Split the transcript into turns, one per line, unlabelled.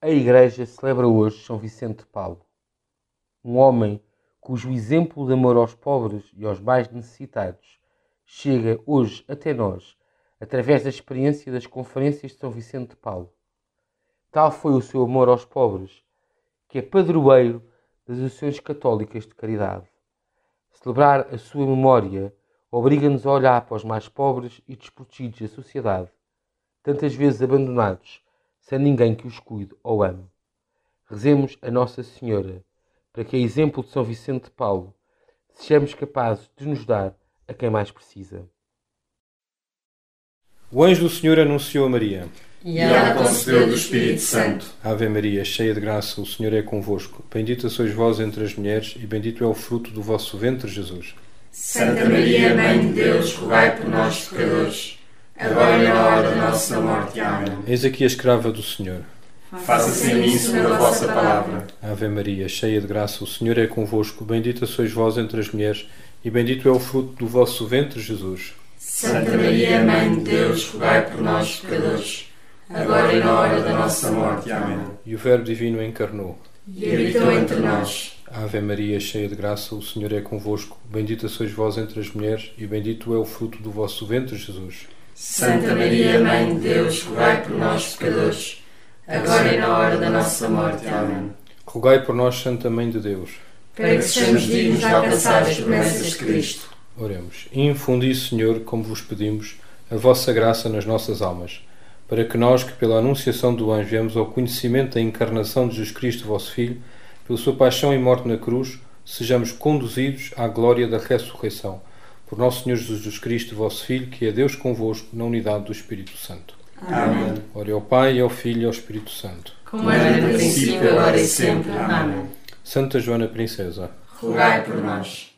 A Igreja celebra hoje São Vicente de Paulo, um homem cujo exemplo de amor aos pobres e aos mais necessitados chega hoje até nós, através da experiência das conferências de São Vicente de Paulo. Tal foi o seu amor aos pobres, que é padroeiro das ações católicas de caridade. Celebrar a sua memória obriga-nos a olhar para os mais pobres e desprotegidos da sociedade, tantas vezes abandonados, sem ninguém que os cuide ou ame. Rezemos a Nossa Senhora, para que, a exemplo de São Vicente de Paulo, sejamos capazes de nos dar a quem mais precisa.
O anjo do Senhor anunciou a Maria.
E ela concebeu do Espírito Santo.
Ave Maria, cheia de graça, o Senhor é convosco. Bendita sois vós entre as mulheres, e bendito é o fruto do vosso ventre, Jesus.
Santa Maria, Mãe de Deus, rogai por nós, pecadores, agora e na hora da nossa morte. Amém.
Eis aqui a escrava do Senhor.
Faça-se em mim segundo a vossa palavra.
Ave Maria, cheia de graça, o Senhor é convosco. Bendita sois vós entre as mulheres, e bendito é o fruto do vosso ventre, Jesus.
Santa Maria, Mãe de Deus, rogai por nós, pecadores, agora e na hora da nossa morte. Amém.
E o Verbo Divino encarnou.
E habitou entre nós.
Ave Maria, cheia de graça, o Senhor é convosco. Bendita sois vós entre as mulheres, e bendito é o fruto do vosso ventre, Jesus.
Santa Maria, Mãe de Deus, rogai por nós, pecadores, agora e na hora da nossa morte. Amém.
Rogai por nós, Santa Mãe de Deus,
para que sejamos dignos de alcançar as promessas de Cristo.
Oremos. Infundi, Senhor, como vos pedimos, a vossa graça nas nossas almas, para que nós, que pela anunciação do anjo viemos ao conhecimento da encarnação de Jesus Cristo, vosso Filho, pela sua paixão e morte na cruz, sejamos conduzidos à glória da ressurreição. Por nosso Senhor Jesus Cristo, vosso Filho, que é Deus convosco, na unidade do Espírito Santo.
Amém.
Ore ao Pai, ao Filho e ao Espírito Santo.
Como era no princípio, agora e sempre. Amém.
Santa Joana Princesa,
rogai por nós.